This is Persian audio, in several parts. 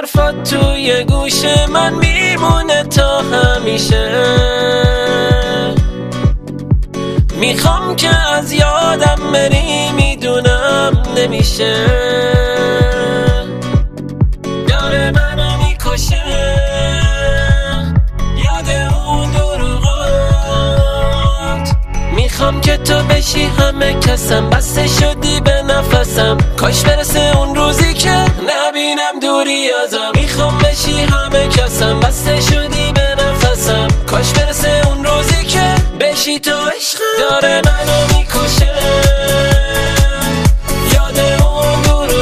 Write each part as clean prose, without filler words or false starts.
حرفات توی گوش من میمونه تا همیشه. میخوام که از یادم بری، میدونم نمیشه. داره منو میکشه یاد اون دروغات. میخوام که تو بشی همه کسم، بسته شدی به نفسم. کاش برسه اون روزی که نبینم دوری ازم. میخوام بشی همه کسم، بسته شدی به نفسم. کاش برسه اون روزی که بشی تو عشقم. داره منو میکشه یاد اون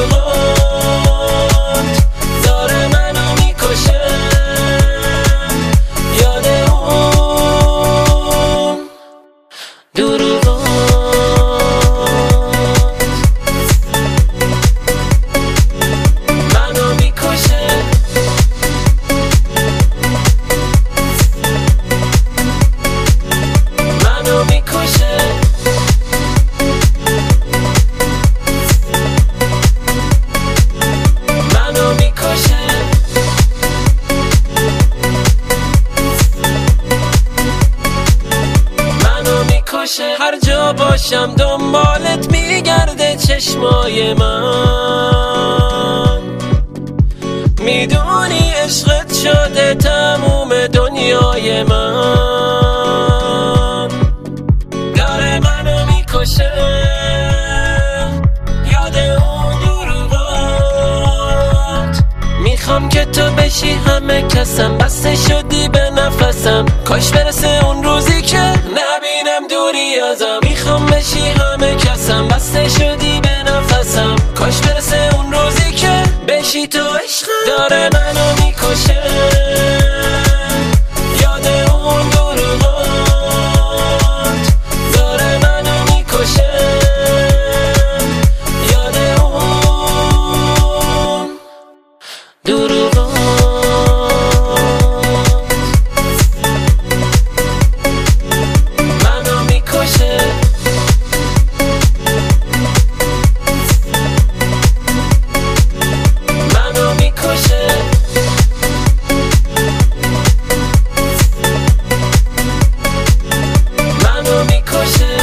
دروغات. داره منو میکشه یاد اون دروغات. منو میکشه منو میکشه منو میکشه منو میکشه. هر جا باشم دنبالت میگرده چشمای من. میدونی عشقت شده تموم دنیای من. داره منو میکشه یاد اون دروغات. میخوام که تو بشی همه کسم، بسته شدی به نفسم. کاش برسه اون روزی که نبینم دوری ازم. میخوام بشی همه کسم، بسته شدی به نفسم. کاش برسه اون روزی که بشی تو عشقم. داره منو میکشه یاد اون دروغات. داره منو میکشه یاد اون دروغات. منو میکشه منو میکشه منو میکشه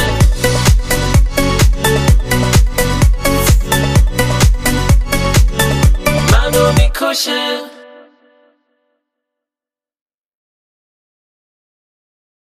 منو میکشه.